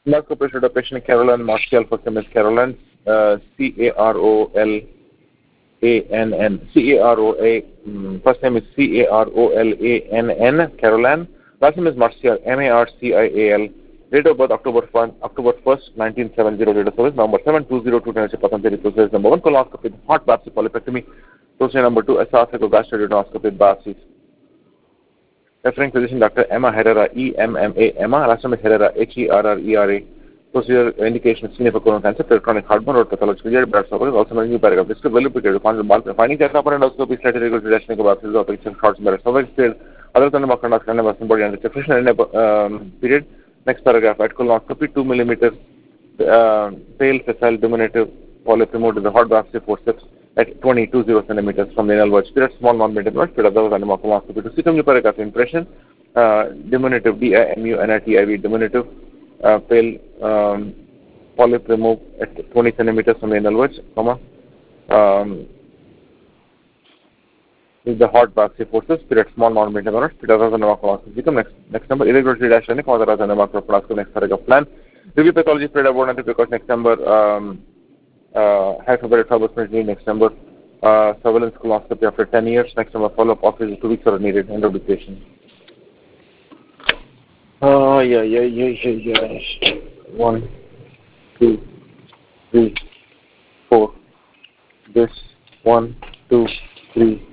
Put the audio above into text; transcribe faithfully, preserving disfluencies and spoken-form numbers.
Endoscopy should have patient Caroline Martial, first name is Caroline, uh, C A R O L A N N. C A R O A, um, first name is C A R O L A N N, Caroline. Last name is Martial, M A R C I A L. Date of birth October first, nineteen seventy. Date of service number seven two zero two ten. Patanjali process number one, colonoscopy, hot biopsy, polypectomy. Procedure number two, esophageal gastroduodenoscopy biopsy. Referring physician Doctor Emma Herrera, E M M A, Emma. Last name is Herrera, H E R R E R A. Procedure indication senior for colon cancer, chronic heartburn, or pathological jet, blood sugar, also known as paragraph. This is very particular. Finding that upper endoscopy, slightly regular direction of biopsies of patient hearts, merit, period. Other than the macronas, kind of body and the um, period. Next paragraph, at colonoscopy, two millimeter uh, pale facile diminutive polyp removed in the hot biopsy forceps at twenty to zero centimeters from the anal verge. Period, small non-medium verge, period, other than the colonoscopy. To see paragraph impression, uh, diminutive, D I M U N I T I V, diminutive uh, pale um, polyp removed at twenty centimeters from the anal verge, comma. Um, is the hot biopsy forces, period, small non-medium errors, period, other than the colonoscopy. Next, next number, irregularity dash any, other than the macroproscopy, next paragraph plan. Review pathology, period, about and because next number, um, uh, hyperbaric turbosmetry, next number, uh, surveillance colonoscopy after ten years, next number, follow-up office, two weeks are needed, end of dictation. Oh, yeah, yeah, yeah, yeah, yeah. One, two, three, four. This, one, two, three.